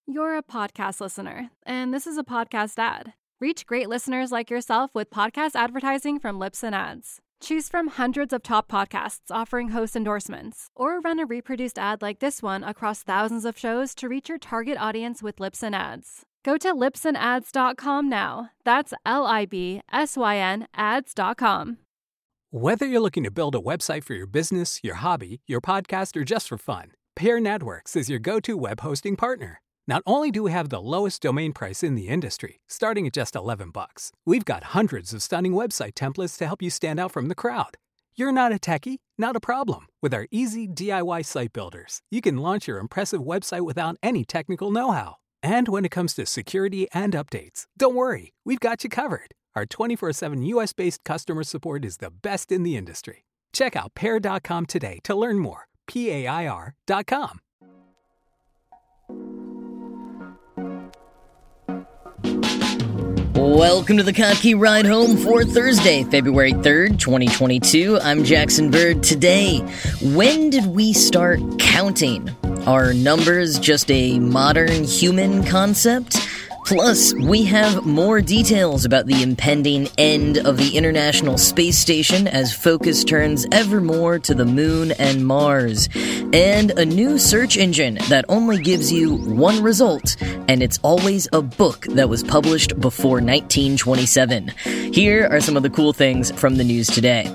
You're a podcast listener, and this is a podcast ad. Reach great listeners like yourself with podcast advertising from Libsyn Ads. Choose from hundreds of top podcasts offering host endorsements, or run a reproduced ad like this one across thousands of shows to reach your target audience with Libsyn Ads. Go to libsynads.com now. That's LIBSYN ads.com. Whether you're looking to build a website for your business, your hobby, your podcast, or just for fun, Peer Networks is your go-to web hosting partner. Not only do we have the lowest domain price in the industry, starting at just $11, we've got hundreds of stunning website templates to help you stand out from the crowd. You're not a techie? Not a problem. With our easy DIY site builders, you can launch your impressive website without any technical know-how. And when it comes to security and updates, don't worry, we've got you covered. Our 24/7 US-based customer support is the best in the industry. Check out Pair.com today to learn more. PAIR.com. Welcome to the Kottke Ride Home for Thursday, February 3rd, 2022. I'm Jackson Bird. Today, when did we start counting? Are numbers just a modern human concept? Plus, we have more details about the impending end of the International Space Station as focus turns ever more to the moon and Mars. And a new search engine that only gives you one result, and it's always a book that was published before 1927. Here are some of the cool things from the news today.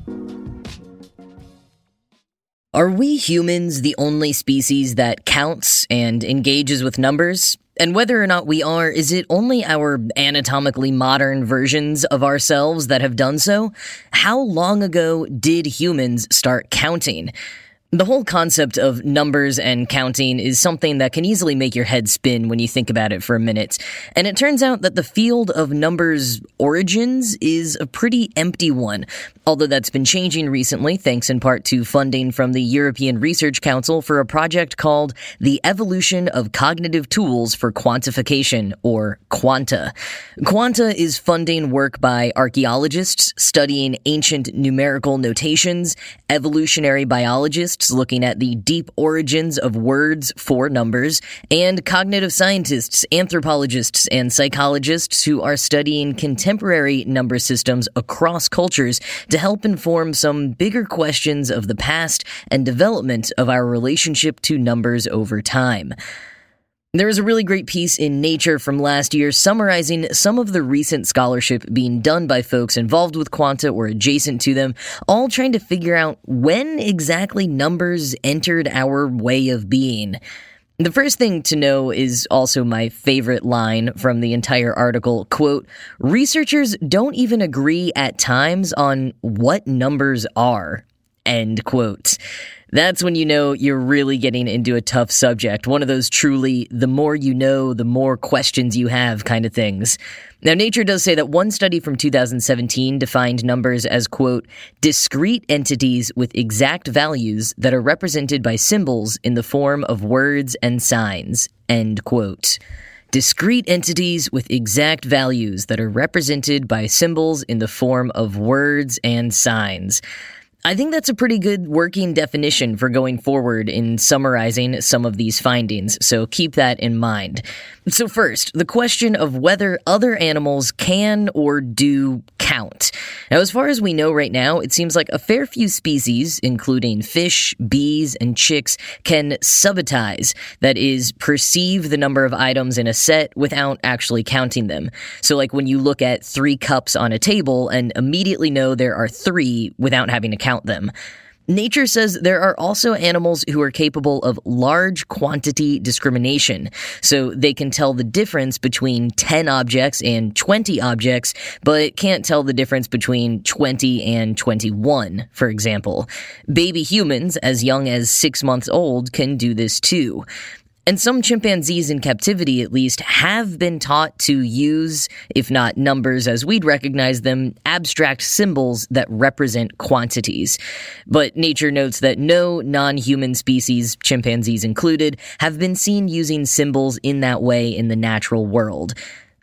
Are we humans the only species that counts and engages with numbers? And whether or not we are, is it only our anatomically modern versions of ourselves that have done so? How long ago did humans start counting? The whole concept of numbers and counting is something that can easily make your head spin when you think about it for a minute. And it turns out that the field of numbers origins is a pretty empty one, although that's been changing recently thanks in part to funding from the European Research Council for a project called The Evolution of Cognitive Tools for Quantification, or QUANTA. QUANTA is funding work by archaeologists studying ancient numerical notations, evolutionary biologists looking at the deep origins of words for numbers, and cognitive scientists, anthropologists, and psychologists who are studying contemporary number systems across cultures to help inform some bigger questions of the past and development of our relationship to numbers over time. There is a really great piece in Nature from last year summarizing some of the recent scholarship being done by folks involved with quanta or adjacent to them, all trying to figure out when exactly numbers entered our way of being. The first thing to know is also my favorite line from the entire article, quote, "Researchers don't even agree at times on what numbers are," end quote. That's when you know you're really getting into a tough subject, one of those truly the more you know, the more questions you have kind of things. Now, Nature does say that one study from 2017 defined numbers as, quote, "discrete entities with exact values that are represented by symbols in the form of words and signs," end quote. Discrete entities with exact values that are represented by symbols in the form of words and signs. I think that's a pretty good working definition for going forward in summarizing some of these findings, so keep that in mind. So first, the question of whether other animals can or do count. Now, as far as we know right now, it seems like a fair few species, including fish, bees, and chicks, can subitize, that is, perceive the number of items in a set without actually counting them. So like when you look at 3 cups on a table and immediately know there are 3 without having to count them. Nature says there are also animals who are capable of large quantity discrimination, so they can tell the difference between 10 objects and 20 objects, but can't tell the difference between 20 and 21, for example. Baby humans, as young as 6 months old, can do this too. And some chimpanzees in captivity, at least, have been taught to use, if not numbers as we'd recognize them, abstract symbols that represent quantities. But Nature notes that no non-human species, chimpanzees included, have been seen using symbols in that way in the natural world.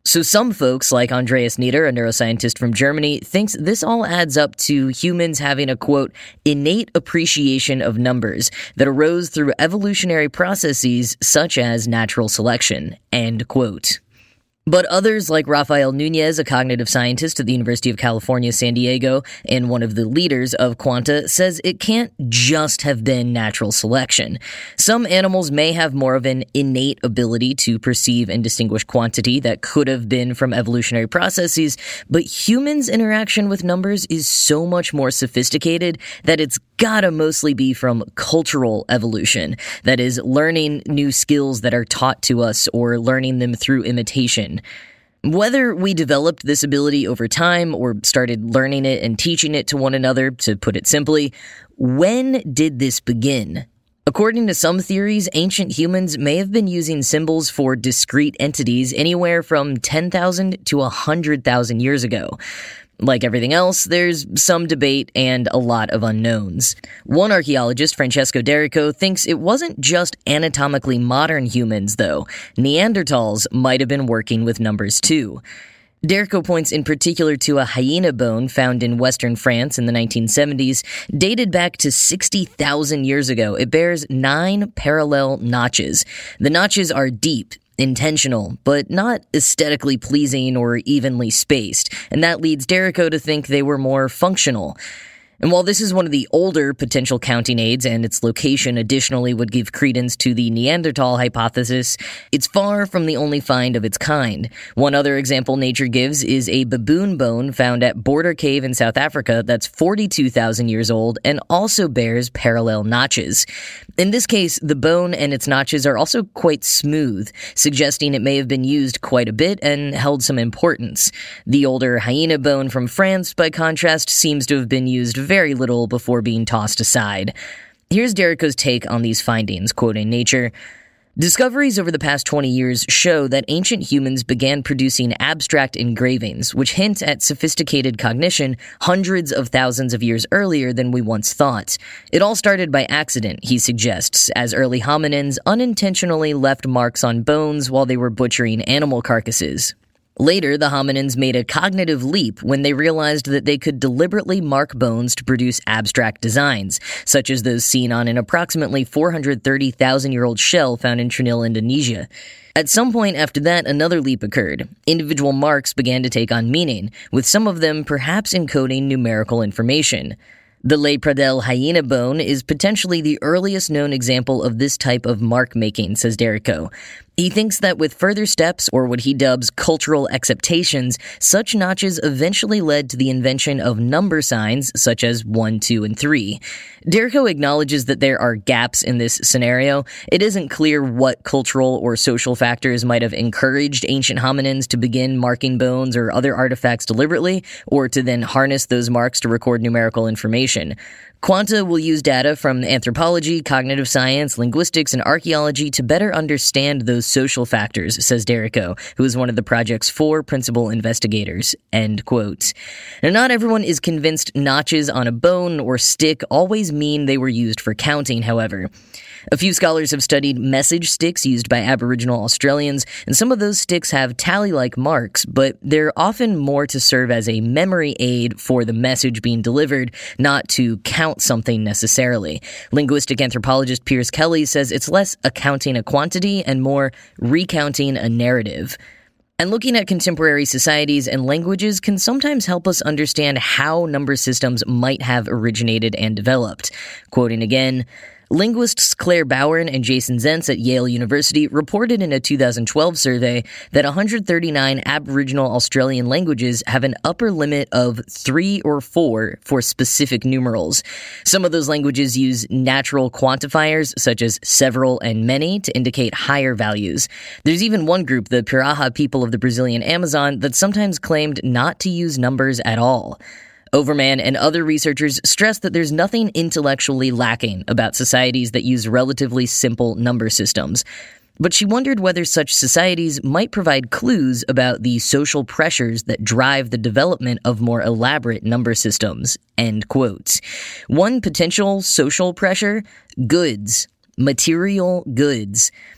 So some folks, like Andreas Nieder, a neuroscientist from Germany, thinks this all adds up to humans having a, quote, innate appreciation of numbers that arose through evolutionary processes such as natural selection, end quote. But others, like Rafael Nunez, a cognitive scientist at the University of California, San Diego, and one of the leaders of Quanta, says it can't just have been natural selection. Some animals may have more of an innate ability to perceive and distinguish quantity that could have been from evolutionary processes, but humans' interaction with numbers is so much more sophisticated that it's gotta mostly be from cultural evolution. That is, learning new skills that are taught to us or learning them through imitation. Whether we developed this ability over time or started learning it and teaching it to one another, to put it simply, when did this begin? According to some theories, ancient humans may have been using symbols for discrete entities anywhere from 10,000 to 100,000 years ago. Like everything else, there's some debate and a lot of unknowns. One archaeologist, Francesco D'Errico, thinks it wasn't just anatomically modern humans, though. Neanderthals might have been working with numbers too. D'Errico points in particular to a hyena bone found in western France in the 1970s, dated back to 60,000 years ago. It bears 9 parallel notches. The notches are deep, intentional, but not aesthetically pleasing or evenly spaced, and that leads D'Errico to think they were more functional. And while this is one of the older potential counting aids and its location additionally would give credence to the Neanderthal hypothesis, it's far from the only find of its kind. One other example nature gives is a baboon bone found at Border Cave in South Africa that's 42,000 years old and also bears parallel notches. In this case, the bone and its notches are also quite smooth, suggesting it may have been used quite a bit and held some importance. The older hyena bone from France, by contrast, seems to have been used very little before being tossed aside. Here's D'Errico's take on these findings, quoting Nature. Discoveries over the past 20 years show that ancient humans began producing abstract engravings, which hint at sophisticated cognition hundreds of thousands of years earlier than we once thought. It all started by accident, he suggests, as early hominins unintentionally left marks on bones while they were butchering animal carcasses. Later, the hominins made a cognitive leap when they realized that they could deliberately mark bones to produce abstract designs, such as those seen on an approximately 430,000-year-old shell found in Trinil, Indonesia. At some point after that, another leap occurred. Individual marks began to take on meaning, with some of them perhaps encoding numerical information. The Le Pradel hyena bone is potentially the earliest known example of this type of mark-making, says D'Errico. He thinks that with further steps, or what he dubs cultural acceptations, such notches eventually led to the invention of number signs such as 1, 2, and 3. D'Errico acknowledges that there are gaps in this scenario. It isn't clear what cultural or social factors might have encouraged ancient hominins to begin marking bones or other artifacts deliberately, or to then harness those marks to record numerical information. Quanta will use data from anthropology, cognitive science, linguistics, and archaeology to better understand those social factors, says D'Errico, who is one of the project's 4 principal investigators. End quote. Now, not everyone is convinced notches on a bone or stick always mean they were used for counting, however. A few scholars have studied message sticks used by Aboriginal Australians, and some of those sticks have tally-like marks, but they're often more to serve as a memory aid for the message being delivered, not to count something necessarily. Linguistic anthropologist Piers Kelly says it's less accounting a quantity and more recounting a narrative. And looking at contemporary societies and languages can sometimes help us understand how number systems might have originated and developed. Quoting again, linguists Claire Bowen and Jason Zentz at Yale University reported in a 2012 survey that 139 Aboriginal Australian languages have an upper limit of 3 or 4 for specific numerals. Some of those languages use natural quantifiers such as several and many to indicate higher values. There's even one group, the Piraha people of the Brazilian Amazon, that sometimes claimed not to use numbers at all. Overman and other researchers stress that there's nothing intellectually lacking about societies that use relatively simple number systems. But she wondered whether such societies might provide clues about the social pressures that drive the development of more elaborate number systems. End quote. One potential social pressure: goods. Material goods.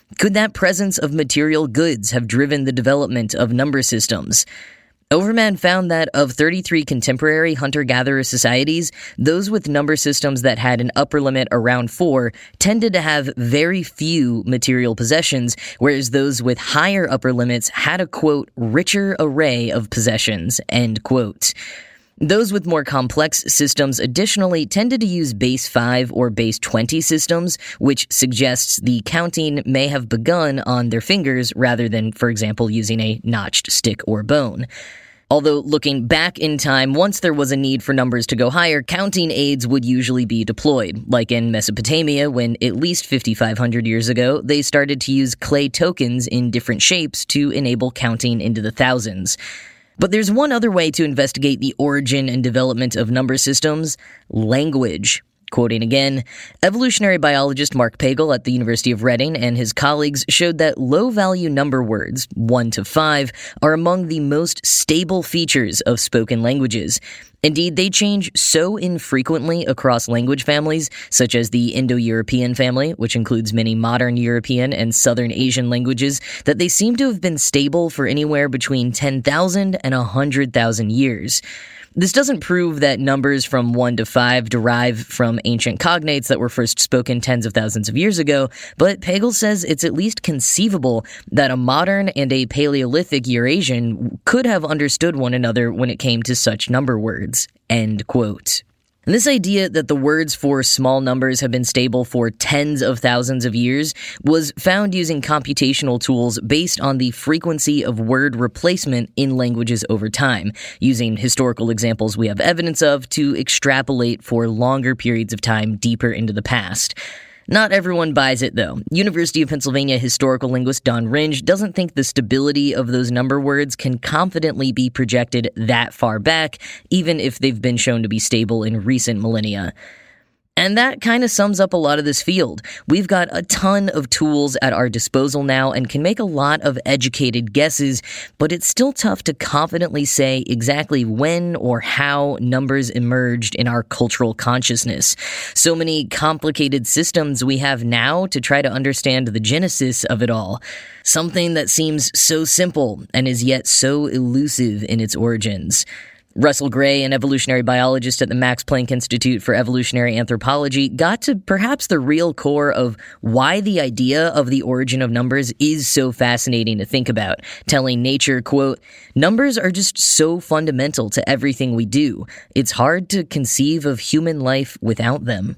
Could that presence of material goods have driven the development of number systems? Overman found that of 33 contemporary hunter-gatherer societies, those with number systems that had an upper limit around 4 tended to have very few material possessions, whereas those with higher upper limits had a, quote, richer array of possessions, end quote. Those with more complex systems additionally tended to use base 5 or base 20 systems, which suggests the counting may have begun on their fingers rather than, for example, using a notched stick or bone. Although looking back in time, once there was a need for numbers to go higher, counting aids would usually be deployed. Like in Mesopotamia, when at least 5,500 years ago, they started to use clay tokens in different shapes to enable counting into the thousands. But there's one other way to investigate the origin and development of number systems: language. Quoting again, evolutionary biologist Mark Pagel at the University of Reading and his colleagues showed that low-value number words, 1 to 5, are among the most stable features of spoken languages. Indeed, they change so infrequently across language families, such as the Indo-European family, which includes many modern European and Southern Asian languages, that they seem to have been stable for anywhere between 10,000 and 100,000 years. This doesn't prove that numbers from 1 to 5 derive from ancient cognates that were first spoken tens of thousands of years ago, but Pagel says it's at least conceivable that a modern and a Paleolithic Eurasian could have understood one another when it came to such number words. End quote. And this idea that the words for small numbers have been stable for tens of thousands of years was found using computational tools based on the frequency of word replacement in languages over time, using historical examples we have evidence of to extrapolate for longer periods of time deeper into the past. Not everyone buys it, though. University of Pennsylvania historical linguist Don Ringe doesn't think the stability of those number words can confidently be projected that far back, even if they've been shown to be stable in recent millennia. And that kind of sums up a lot of this field. We've got a ton of tools at our disposal now and can make a lot of educated guesses, but it's still tough to confidently say exactly when or how numbers emerged in our cultural consciousness. So many complicated systems we have now to try to understand the genesis of it all. Something that seems so simple and is yet so elusive in its origins. Russell Gray, an evolutionary biologist at the Max Planck Institute for Evolutionary Anthropology, got to perhaps the real core of why the idea of the origin of numbers is so fascinating to think about, telling Nature, quote, "Numbers are just so fundamental to everything we do. It's hard to conceive of human life without them."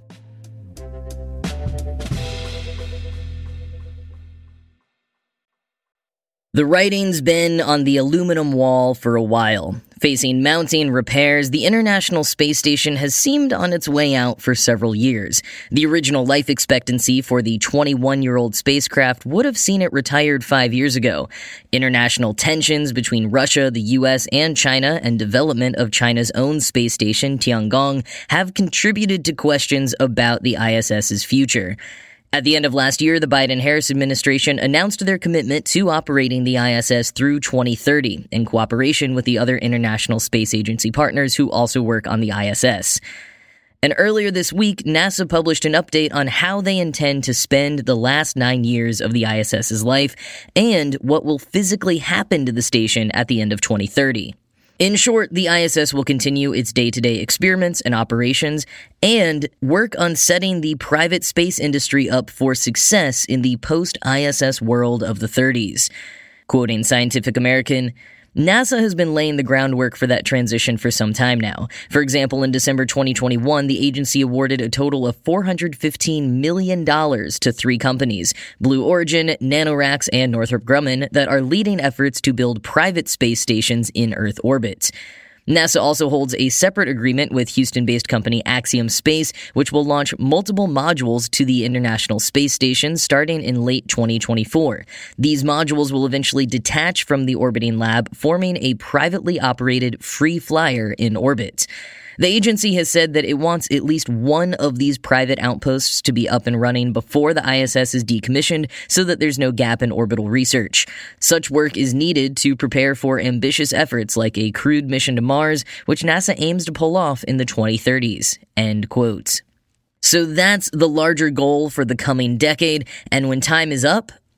The writing's been on the aluminum wall for a while. Facing mounting repairs, the International Space Station has seemed on its way out for several years. The original life expectancy for the 21-year-old spacecraft would have seen it retired 5 years ago. International tensions between Russia, the US, and China, and development of China's own space station, Tiangong, have contributed to questions about the ISS's future. At the end of last year, the Biden-Harris administration announced their commitment to operating the ISS through 2030, in cooperation with the other International Space Agency partners who also work on the ISS. And earlier this week, NASA published an update on how they intend to spend the last 9 years of the ISS's life, and what will physically happen to the station at the end of 2030. In short, the ISS will continue its day-to-day experiments and operations and work on setting the private space industry up for success in the post-ISS world of the 30s. Quoting Scientific American, NASA has been laying the groundwork for that transition for some time now. For example, in December 2021, the agency awarded a total of $415 million to 3 companies, Blue Origin, NanoRacks, and Northrop Grumman, that are leading efforts to build private space stations in Earth orbit. NASA also holds a separate agreement with Houston-based company Axiom Space, which will launch multiple modules to the International Space Station starting in late 2024. These modules will eventually detach from the orbiting lab, forming a privately operated free flyer in orbit. The agency has said that it wants at least one of these private outposts to be up and running before the ISS is decommissioned so that there's no gap in orbital research. Such work is needed to prepare for ambitious efforts like a crewed mission to Mars, which NASA aims to pull off in the 2030s. End quote. So that's the larger goal for the coming decade, and when time is up,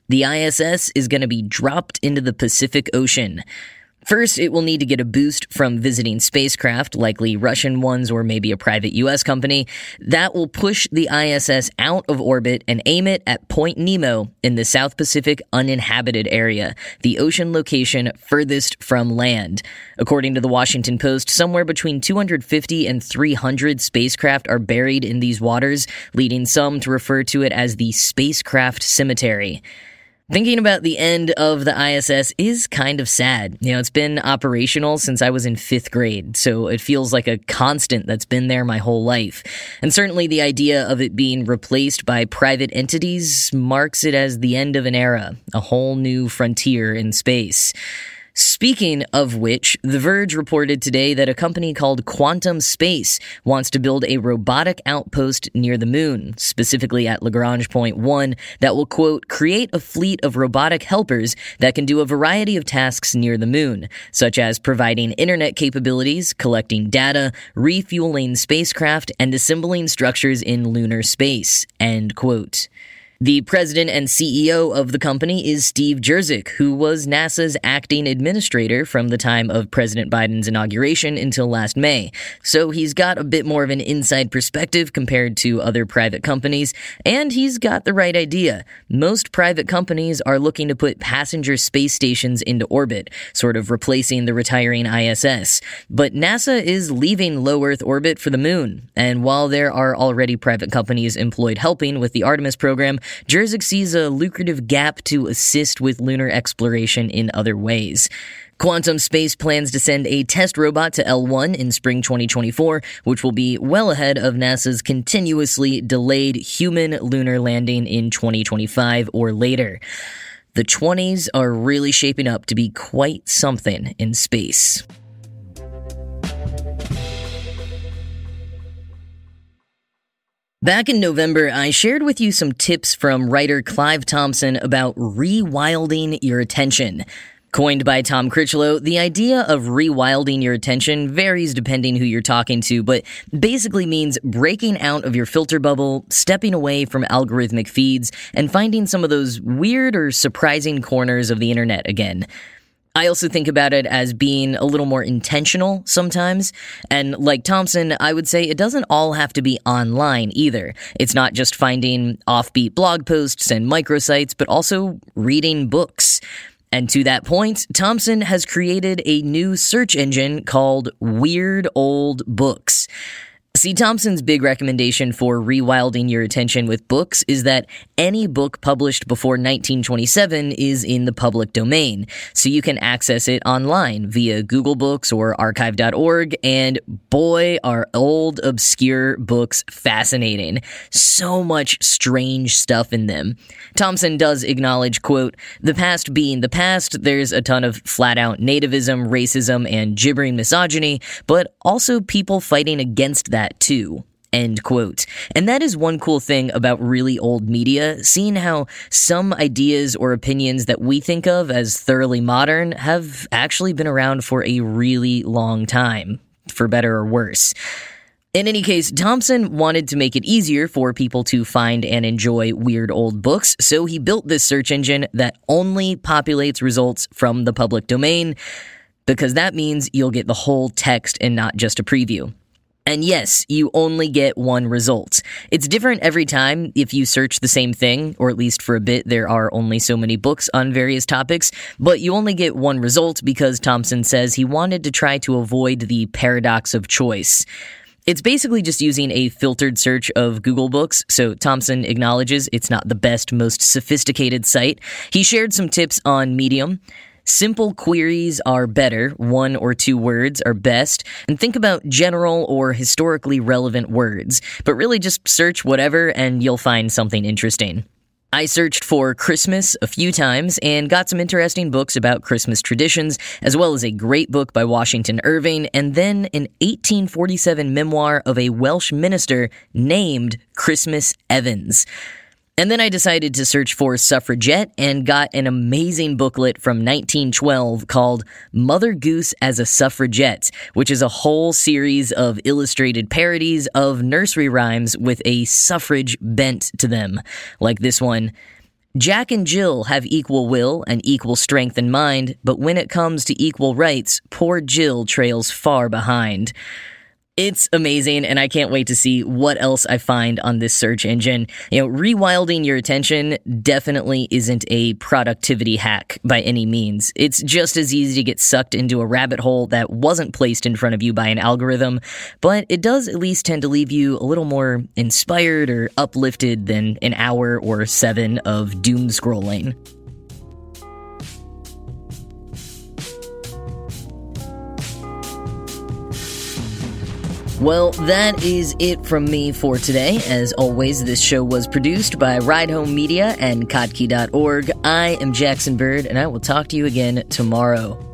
The ISS is going to be dropped into the Pacific Ocean. First, it will need to get a boost from visiting spacecraft, likely Russian ones or maybe a private U.S. company. That will push the ISS out of orbit and aim it at Point Nemo in the South Pacific uninhabited area, the ocean location furthest from land. According to the Washington Post, somewhere between 250 and 300 spacecraft are buried in these waters, leading some to refer to it as the spacecraft cemetery. Thinking about the end of the ISS is kind of sad. It's been operational since I was in 5th grade, so it feels like a constant that's been there my whole life. And certainly the idea of it being replaced by private entities marks it as the end of an era, a whole new frontier in space. Speaking of which, The Verge reported today that a company called Quantum Space wants to build a robotic outpost near the moon, specifically at Lagrange Point 1, that will, quote, create a fleet of robotic helpers that can do a variety of tasks near the moon, such as providing internet capabilities, collecting data, refueling spacecraft, and assembling structures in lunar space, end quote. The president and CEO of the company is Steve Jerzik, who was NASA's acting administrator from the time of President Biden's inauguration until last May. So he's got a bit more of an inside perspective compared to other private companies, and he's got the right idea. Most private companies are looking to put passenger space stations into orbit, sort of replacing the retiring ISS. But NASA is leaving low Earth orbit for the moon, and while there are already private companies employed helping with the Artemis program, Jerzik sees a lucrative gap to assist with lunar exploration in other ways. Quantum Space plans to send a test robot to L1 in spring 2024, which will be well ahead of NASA's continuously delayed human lunar landing in 2025 or later. The 20s are really shaping up to be quite something in space. Back in November, I shared with you some tips from writer Clive Thompson about rewilding your attention. Coined by Tom Critchlow, the idea of rewilding your attention varies depending who you're talking to, but basically means breaking out of your filter bubble, stepping away from algorithmic feeds, and finding some of those weird or surprising corners of the internet again. I also think about it as being a little more intentional sometimes, and like Thompson, I would say it doesn't all have to be online either. It's not just finding offbeat blog posts and microsites, but also reading books. And to that point, Thompson has created a new search engine called Weird Old Books. See, Thompson's big recommendation for rewilding your attention with books is that any book published before 1927 is in the public domain, so you can access it online via Google Books or archive.org, and boy, are old, obscure books fascinating. So much strange stuff in them. Thompson does acknowledge, quote, the past being the past, there's a ton of flat-out nativism, racism, and gibbering misogyny, but also people fighting against that too, end quote. And that is one cool thing about really old media, seeing how some ideas or opinions that we think of as thoroughly modern have actually been around for a really long time, for better or worse. In any case, Thompson wanted to make it easier for people to find and enjoy weird old books, so he built this search engine that only populates results from the public domain, because that means you'll get the whole text and not just a preview. And yes, you only get one result. It's different every time if you search the same thing, or at least for a bit there are only so many books on various topics, but you only get one result because Thompson says he wanted to try to avoid the paradox of choice. It's basically just using a filtered search of Google Books, so Thompson acknowledges it's not the best, most sophisticated site. He shared some tips on Medium. Simple queries are better, 1 or 2 words are best, and think about general or historically relevant words, but really just search whatever and you'll find something interesting. I searched for Christmas a few times and got some interesting books about Christmas traditions, as well as a great book by Washington Irving, and then an 1847 memoir of a Welsh minister named Christmas Evans. And then I decided to search for suffragette and got an amazing booklet from 1912 called Mother Goose as a Suffragette, which is a whole series of illustrated parodies of nursery rhymes with a suffrage bent to them, like this one. Jack and Jill have equal will and equal strength in mind, but when it comes to equal rights, poor Jill trails far behind. It's amazing, and I can't wait to see what else I find on this search engine. Rewilding your attention definitely isn't a productivity hack by any means. It's just as easy to get sucked into a rabbit hole that wasn't placed in front of you by an algorithm, but it does at least tend to leave you a little more inspired or uplifted than an hour or 7 of doom scrolling. Well, that is it from me for today. As always, this show was produced by Ride Home Media and Kottke.org. I am Jackson Bird, and I will talk to you again tomorrow.